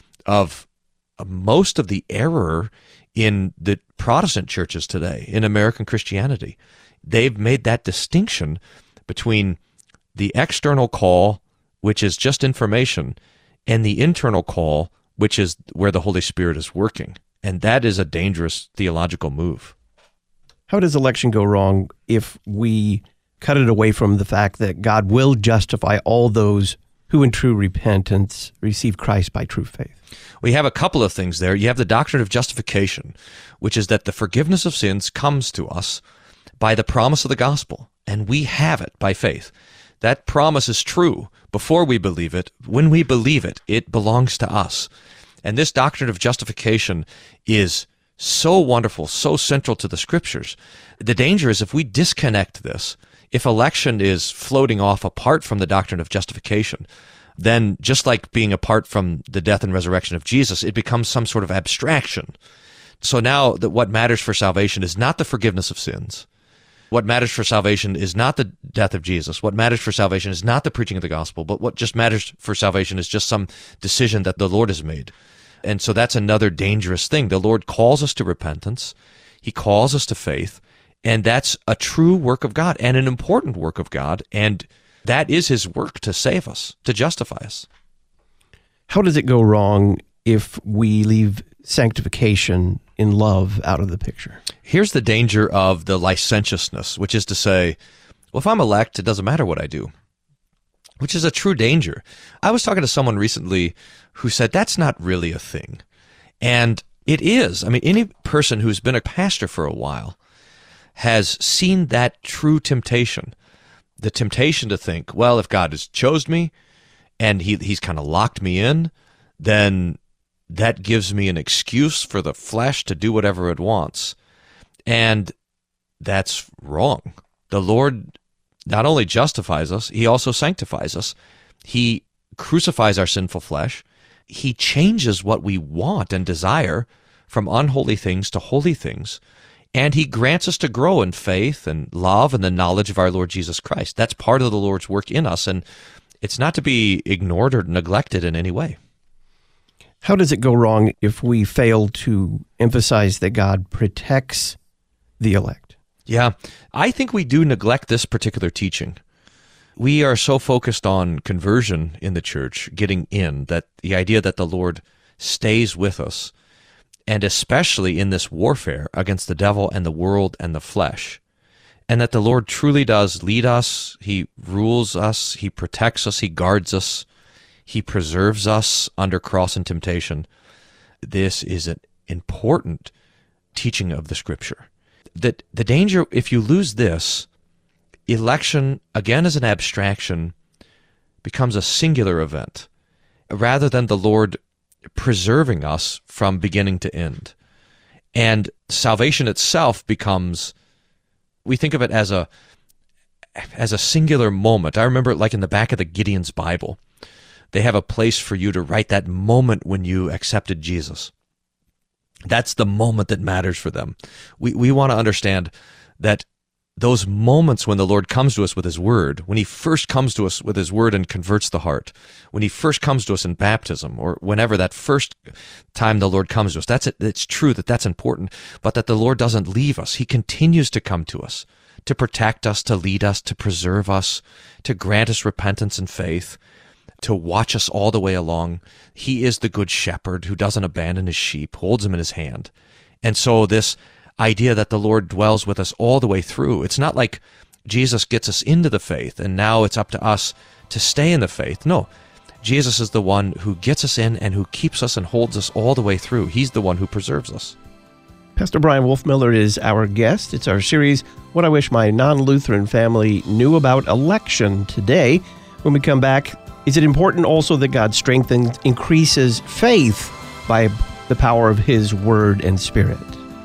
of most of the error in the Protestant churches today, in American Christianity. They've made that distinction between the external call, which is just information, and the internal call, which is where the Holy Spirit is working. And that is a dangerous theological move. How does election go wrong if we cut it away from the fact that God will justify all those who in true repentance receive Christ by true faith? We have a couple of things there. You have the doctrine of justification, which is that the forgiveness of sins comes to us by the promise of the gospel, and we have it by faith. That promise is true before we believe it. When we believe it, it belongs to us. And this doctrine of justification is so wonderful, so central to the Scriptures. The danger is if we disconnect this, if election is floating off apart from the doctrine of justification, then just like being apart from the death and resurrection of Jesus, it becomes some sort of abstraction. So now that what matters for salvation is not the forgiveness of sins. What matters for salvation is not the death of Jesus. What matters for salvation is not the preaching of the gospel, but what just matters for salvation is just some decision that the Lord has made. And so that's another dangerous thing. The Lord calls us to repentance. He calls us to faith. And that's a true work of God and an important work of God. And that is His work to save us, to justify us. How does it go wrong if we leave sanctification in love out of the picture? Here's the danger of the licentiousness, which is to say, well, if I'm elect, it doesn't matter what I do, which is a true danger. I was talking to someone recently who said that's not really a thing. And it is. I mean, any person who's been a pastor for a while has seen that true temptation, the temptation to think, well, if God has chosen me and he, he's kind of locked me in, then that gives me an excuse for the flesh to do whatever it wants. And that's wrong. The Lord not only justifies us, he also sanctifies us. He crucifies our sinful flesh. He changes what we want and desire from unholy things to holy things. And he grants us to grow in faith and love and the knowledge of our Lord Jesus Christ. That's part of the Lord's work in us, and it's not to be ignored or neglected in any way. How does it go wrong if we fail to emphasize that God protects the elect? Yeah, I think we do neglect this particular teaching. We are so focused on conversion in the church, getting in, that the idea that the Lord stays with us, and especially in this warfare against the devil and the world and the flesh, and that the Lord truly does lead us, he rules us, he protects us, he guards us, he preserves us under cross and temptation. This is an important teaching of the Scripture. That the danger, if you lose this, election, again as an abstraction, becomes a singular event, rather than the Lord preserving us from beginning to end. And salvation itself becomes, we think of it as a as a singular moment. I remember, like in the back of the Gideon's Bible, they have a place for you to write that moment when you accepted Jesus. That's the moment that matters for them. We we want to understand that those moments when the Lord comes to us with his word, when he first comes to us with his word and converts the heart, when he first comes to us in baptism, or whenever that first time the Lord comes to us, that's it. It's true that that's important, but that the Lord doesn't leave us. He continues to come to us, to protect us, to lead us, to preserve us, to grant us repentance and faith, to watch us all the way along. He is the good shepherd who doesn't abandon his sheep, holds them in his hand. And so this idea that the Lord dwells with us all the way through, it's not like Jesus gets us into the faith and now it's up to us to stay in the faith. No, Jesus is the one who gets us in and who keeps us and holds us all the way through. He's the one who preserves us. Pastor Bryan Wolfmueller is our guest. It's our series, What I Wish My Non-Lutheran Family Knew About Election. Today, when we come back, is it important also that God strengthens, increases faith by the power of his word and spirit?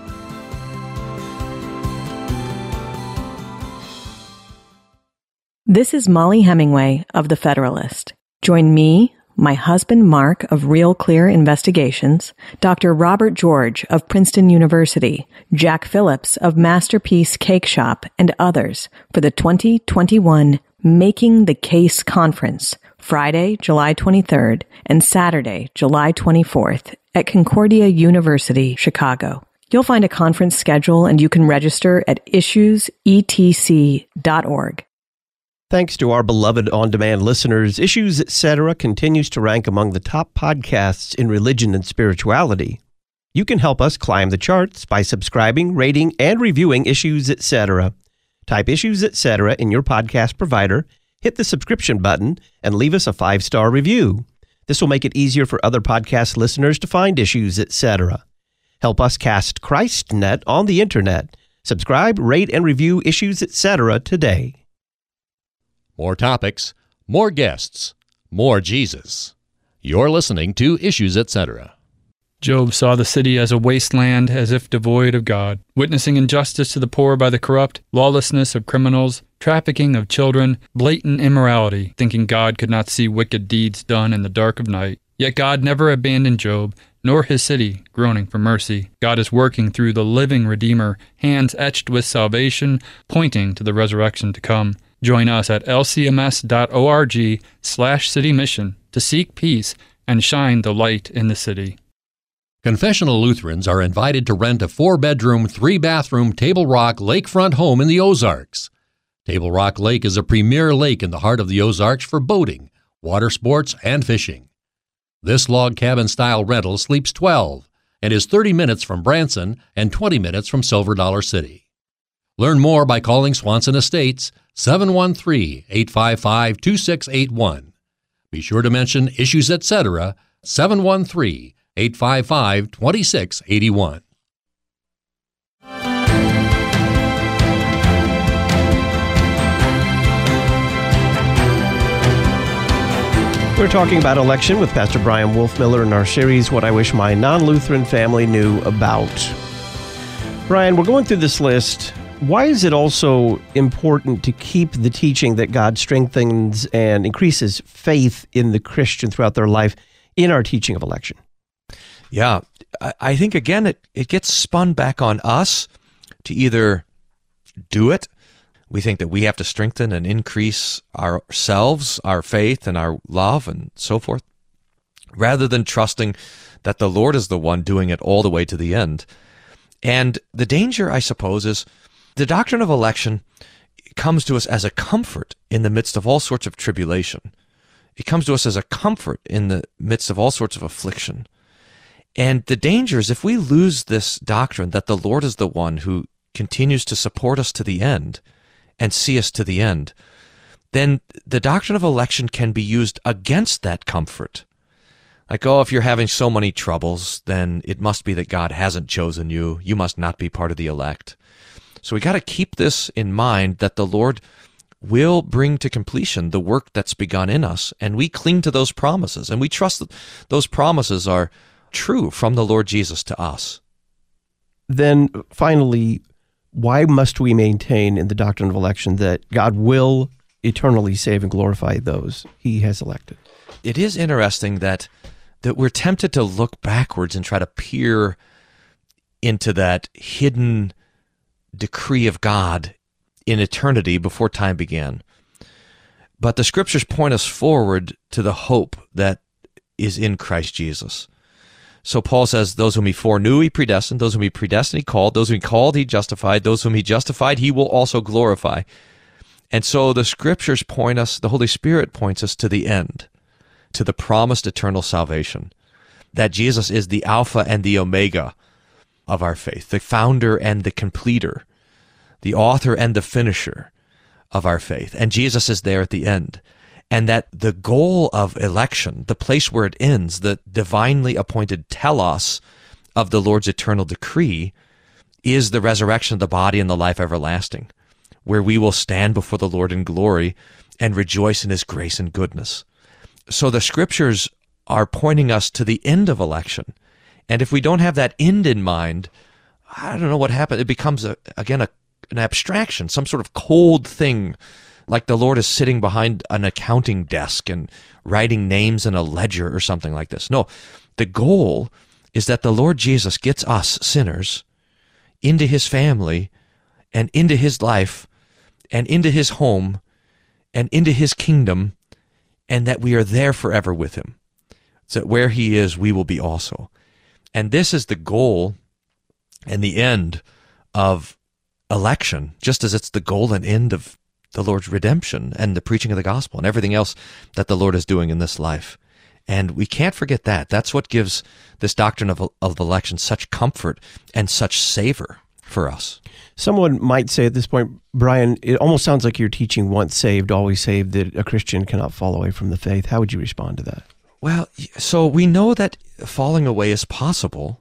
This is Molly Hemingway of The Federalist. Join me, my husband Mark of Real Clear Investigations, Doctor Robert George of Princeton University, Jack Phillips of Masterpiece Cake Shop, and others for the twenty twenty-one Making the Case Conference, Friday, July twenty-third, and Saturday, July twenty-fourth, at Concordia University, Chicago. You'll find a conference schedule and you can register at issues e t c dot org. Thanks to our beloved on-demand listeners, Issues Etc. continues to rank among the top podcasts in religion and spirituality. You can help us climb the charts by subscribing, rating, and reviewing Issues Etc. Type Issues Etc. in your podcast provider, hit the subscription button, and leave us a five-star review. This will make it easier for other podcast listeners to find Issues Etc. Help us cast ChristNet on the internet. Subscribe, rate, and review Issues Etc. today. More topics, more guests, more Jesus. You're listening to Issues Etc. Job saw the city as a wasteland, as if devoid of God, witnessing injustice to the poor by the corrupt, lawlessness of criminals, trafficking of children, blatant immorality, thinking God could not see wicked deeds done in the dark of night. Yet God never abandoned Job, nor his city, groaning for mercy. God is working through the living Redeemer, hands etched with salvation, pointing to the resurrection to come. Join us at l c m s dot org slash city mission to seek peace and shine the light in the city. Confessional Lutherans are invited to rent a four-bedroom, three-bathroom Table Rock lakefront home in the Ozarks. Table Rock Lake is a premier lake in the heart of the Ozarks for boating, water sports, and fishing. This log cabin-style rental sleeps twelve and is thirty minutes from Branson and twenty minutes from Silver Dollar City. Learn more by calling Swanson Estates, seven one three, eight five five, two six eight one. Be sure to mention Issues Etc., seven one three, eight five five, two six eight one. We're talking about election with Pastor Brian Wolfmiller in our series, What I Wish My Non-Lutheran Family Knew About. Brian, we're going through this list. Why is it also important to keep the teaching that God strengthens and increases faith in the Christian throughout their life in our teaching of election? Yeah, I think, again, it, it gets spun back on us to either do it. We think that we have to strengthen and increase ourselves, our faith and our love and so forth, rather than trusting that the Lord is the one doing it all the way to the end. And the danger, I suppose, is the doctrine of election comes to us as a comfort in the midst of all sorts of tribulation. It comes to us as a comfort in the midst of all sorts of affliction. And the danger is if we lose this doctrine that the Lord is the one who continues to support us to the end and see us to the end, then the doctrine of election can be used against that comfort. Like, oh, if you're having so many troubles, then it must be that God hasn't chosen you. You must not be part of the elect. So we got to keep this in mind, that the Lord will bring to completion the work that's begun in us, and we cling to those promises, and we trust that those promises are true from the Lord Jesus to us. Then finally, why must we maintain in the doctrine of election that God will eternally save and glorify those he has elected? It is interesting that that we're tempted to look backwards and try to peer into that hidden decree of God in eternity before time began. But the Scriptures point us forward to the hope that is in Christ Jesus. So Paul says, those whom he foreknew, he predestined. Those whom he predestined, he called. Those whom he called, he justified. Those whom he justified, he will also glorify. And so the Scriptures point us, the Holy Spirit points us to the end, to the promised eternal salvation, that Jesus is the Alpha and the Omega of our faith, the founder and the completer, the author and the finisher of our faith. And Jesus is there at the end. And that the goal of election, the place where it ends, the divinely appointed telos of the Lord's eternal decree, is the resurrection of the body and the life everlasting, where we will stand before the Lord in glory and rejoice in his grace and goodness. So the Scriptures are pointing us to the end of election. And if we don't have that end in mind, I don't know what happened. It becomes, a, again, a, an abstraction, some sort of cold thing, like the Lord is sitting behind an accounting desk and writing names in a ledger or something like this. No, the goal is that the Lord Jesus gets us sinners into his family and into his life and into his home and into his kingdom, and that we are there forever with him. So that where he is, we will be also. And this is the goal and the end of election, just as it's the goal and end of the Lord's redemption and the preaching of the gospel and everything else that the Lord is doing in this life. And we can't forget that. That's what gives this doctrine of, of election such comfort and such savor for us. Someone might say at this point, Brian, it almost sounds like you're teaching once saved, always saved, that a Christian cannot fall away from the faith. How would you respond to that? Well, so we know that falling away is possible.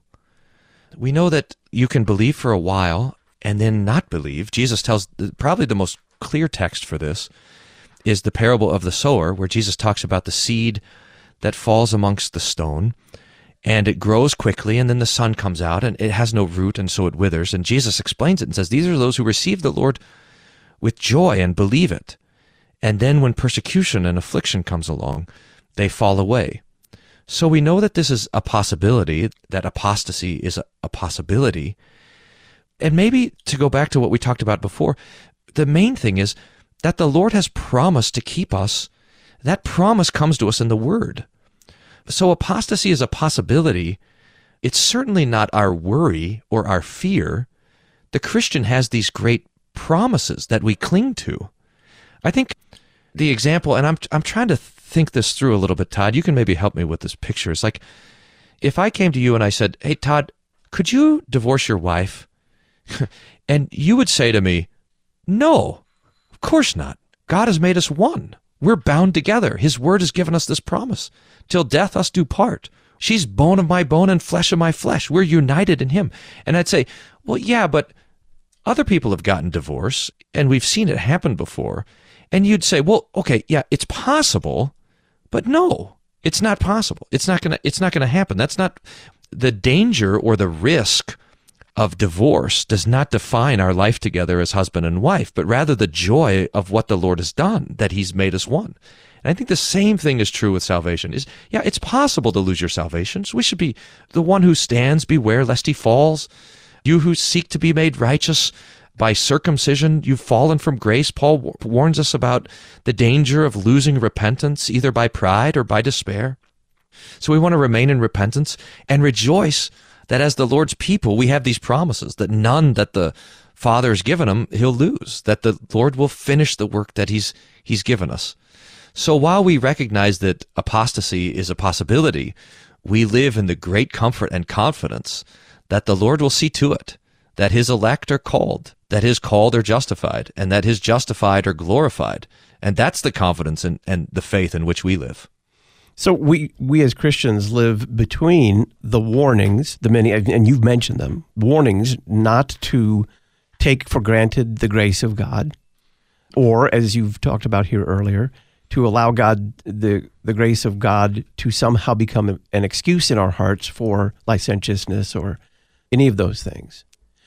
We know that you can believe for a while and then not believe. Jesus tells probably the most clear text for this is the parable of the sower, where Jesus talks about the seed that falls amongst the stone, and it grows quickly, and then the sun comes out, and it has no root, and so it withers. And Jesus explains it and says, these are those who receive the Lord with joy and believe it. And then when persecution and affliction comes along, they fall away. So we know that this is a possibility, that apostasy is a, a possibility. And maybe to go back to what we talked about before, the main thing is that the Lord has promised to keep us. That promise comes to us in the Word. So apostasy is a possibility. It's certainly not our worry or our fear. The Christian has these great promises that we cling to. I think the example, and I'm I'm trying to think this through a little bit, Todd. You can maybe help me with this picture. It's like if I came to you and I said, hey, Todd, could you divorce your wife? And you would say to me, no, of course not. God has made us one. We're bound together. His word has given us this promise. Till death us do part. She's bone of my bone and flesh of my flesh. We're united in him. And I'd say, well, yeah, but other people have gotten divorced, and we've seen it happen before. And you'd say, well, okay, yeah, it's possible, But no, it's not possible. It's not gonna. It's not gonna happen. That's not the danger or the risk of divorce does not define our life together as husband and wife, but rather the joy of what the Lord has done, that he's made us one. And I think the same thing is true with salvation. Is yeah, it's possible to lose your salvation. So we should be the one who stands, beware lest he falls. You who seek to be made righteous by circumcision, you've fallen from grace. Paul warns us about the danger of losing repentance, either by pride or by despair. So we want to remain in repentance and rejoice that as the Lord's people, we have these promises, that none that the Father has given him, he'll lose, that the Lord will finish the work that he's he's given us. So while we recognize that apostasy is a possibility, we live in the great comfort and confidence that the Lord will see to it, that his elect are called, that his called are justified, and that his justified are glorified. And that's the confidence and, and the faith in which we live. So we, we as Christians live between the warnings, the many, and you've mentioned them, warnings not to take for granted the grace of God, or as you've talked about here earlier, to allow God, the, the grace of God to somehow become an excuse in our hearts for licentiousness or any of those things.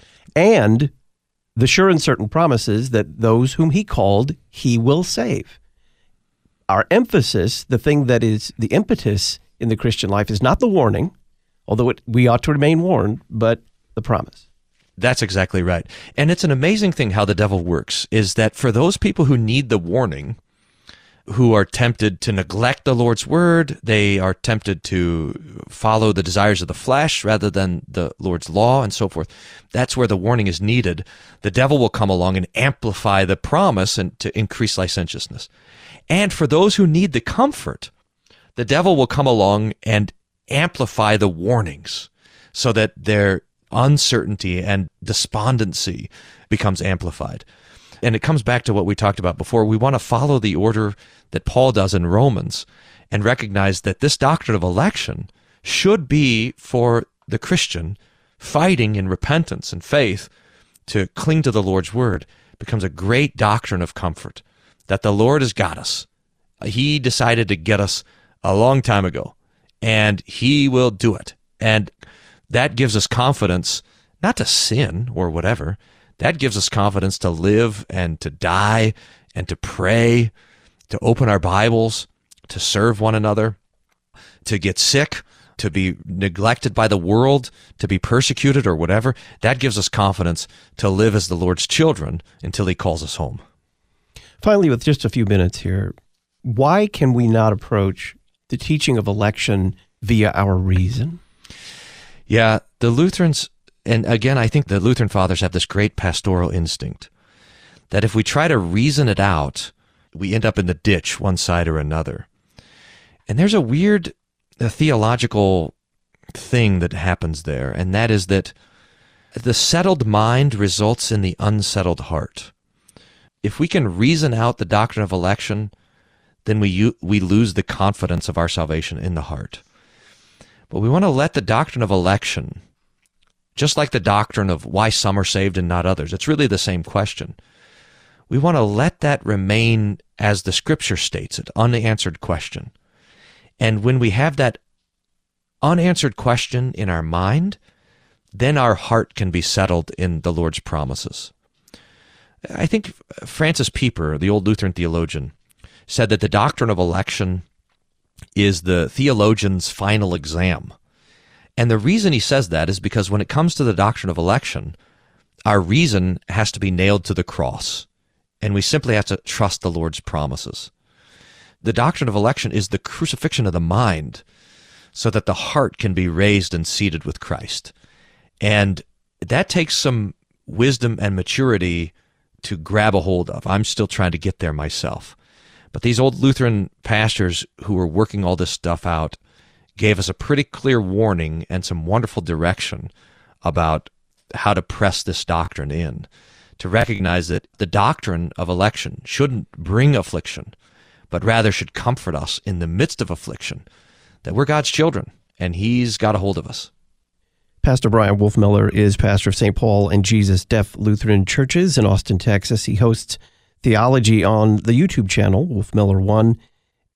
And the sure and certain promises that those whom he called, he will save. Our emphasis, the thing that is the impetus in the Christian life, is not the warning, although it, we ought to remain warned, but the promise. That's exactly right. And it's an amazing thing how the devil works, is that for those people who need the warning, who are tempted to neglect the Lord's word, they are tempted to follow the desires of the flesh rather than the Lord's law and so forth. That's where the warning is needed. The devil will come along and amplify the promise and to increase licentiousness. And for those who need the comfort, the devil will come along and amplify the warnings so that their uncertainty and despondency becomes amplified. And it comes back to what we talked about before. We want to follow the order that Paul does in Romans and recognize that this doctrine of election should be for the Christian fighting in repentance and faith to cling to the Lord's word. It becomes a great doctrine of comfort that the Lord has got us. He decided to get us a long time ago, and he will do it. And that gives us confidence not to sin or whatever. That gives us confidence to live and to die and to pray, to open our Bibles, to serve one another, to get sick, to be neglected by the world, to be persecuted or whatever. That gives us confidence to live as the Lord's children until he calls us home. Finally, with just a few minutes here, why can we not approach the teaching of election via our reason? Yeah, the Lutherans, and again, I think the Lutheran fathers have this great pastoral instinct that if we try to reason it out, we end up in the ditch one side or another. And there's a weird a theological thing that happens there, and that is that the settled mind results in the unsettled heart. If we can reason out the doctrine of election, then we we lose the confidence of our salvation in the heart. But we want to let the doctrine of election, just like the doctrine of why some are saved and not others, it's really the same question. We want to let that remain as the Scripture states it, unanswered question. And when we have that unanswered question in our mind, then our heart can be settled in the Lord's promises. I think Francis Pieper, the old Lutheran theologian, said that the doctrine of election is the theologian's final exam. And the reason he says that is because when it comes to the doctrine of election, our reason has to be nailed to the cross, and we simply have to trust the Lord's promises. The doctrine of election is the crucifixion of the mind so that the heart can be raised and seated with Christ. And that takes some wisdom and maturity to grab a hold of. I'm still trying to get there myself. But these old Lutheran pastors who were working all this stuff out gave us a pretty clear warning and some wonderful direction about how to press this doctrine in, to recognize that the doctrine of election shouldn't bring affliction, but rather should comfort us in the midst of affliction, that we're God's children, and he's got a hold of us. Pastor Bryan Wolfmueller is pastor of Saint Paul and Jesus Deaf Lutheran Churches in Austin, Texas. He hosts theology on the YouTube channel, Wolfmueller one,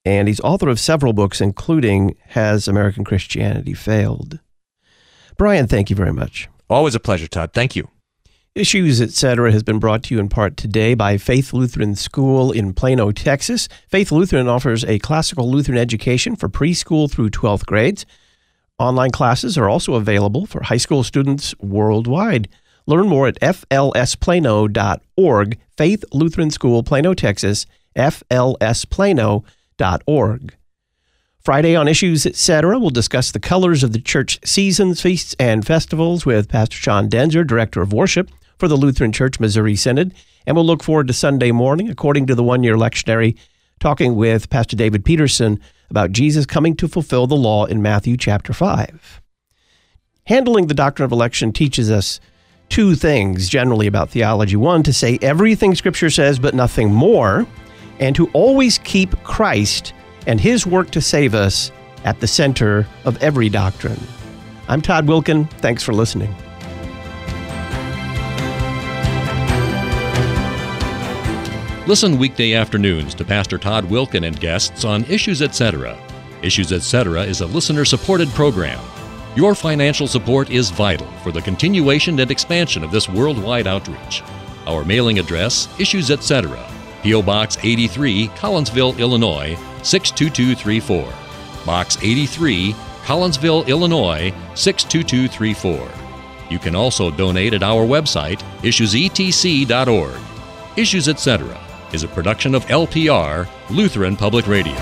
and he's author of several books, including Has American Christianity Failed? Brian, thank you very much. Always a pleasure, Todd. Thank you. Issues, et cetera, has been brought to you in part today by Faith Lutheran School in Plano, Texas. Faith Lutheran offers a classical Lutheran education for preschool through twelfth grades. Online classes are also available for high school students worldwide. Learn more at f l s plano dot org. Faith Lutheran School, Plano, Texas, f l s plano dot org. Friday on Issues, et cetera, we'll discuss the colors of the church seasons, feasts, and festivals with Pastor Sean Denzer, Director of Worship for the Lutheran Church Missouri Synod. And we'll look forward to Sunday morning, according to the one-year lectionary, talking with Pastor David Peterson about Jesus coming to fulfill the law in Matthew chapter five. Handling the doctrine of election teaches us two things generally about theology. One, to say everything Scripture says but nothing more, and to always keep Christ and his work to save us at the center of every doctrine. I'm Todd Wilken. Thanks for listening. Listen weekday afternoons to Pastor Todd Wilken and guests on Issues et cetera. Issues et cetera is a listener-supported program. Your financial support is vital for the continuation and expansion of this worldwide outreach. Our mailing address, Issues et cetera, P O. Box eighty-three, Collinsville, Illinois, six two two three four. Box eighty-three, Collinsville, Illinois, six two two three four. You can also donate at our website, issues e t c dot org. Issues et cetera is a production of L P R, Lutheran Public Radio.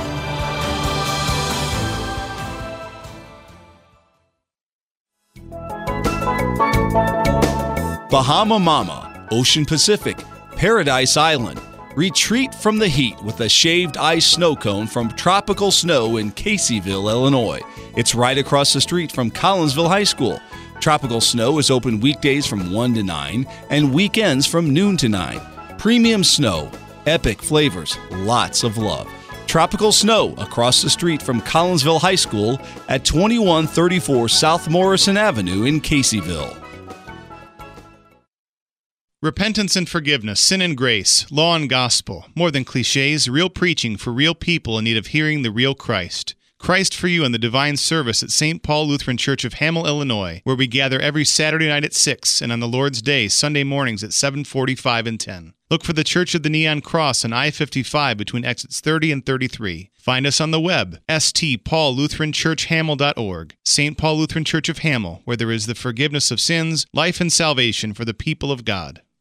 Bahama Mama, Ocean Pacific, Paradise Island. Retreat from the heat with a shaved ice snow cone from Tropical Snow in Caseyville, Illinois. It's right across the street from Collinsville High School. Tropical Snow is open weekdays from one to nine and weekends from noon to nine. Premium snow, epic flavors, lots of love. Tropical Snow across the street from Collinsville High School at twenty-one thirty-four South Morrison Avenue in Caseyville. Repentance and forgiveness, sin and grace, law and gospel. More than cliches, real preaching for real people in need of hearing the real Christ. Christ for You in the Divine Service at Saint Paul Lutheran Church of Hamel, Illinois, where we gather every Saturday night at six and on the Lord's Day, Sunday mornings at seven forty-five and ten. Look for the Church of the Neon Cross on I fifty-five between exits thirty and thirty-three. Find us on the web, s t paul lutheran church hamel dot org. Saint Paul Lutheran Church of Hamel, where there is the forgiveness of sins, life and salvation for the people of God.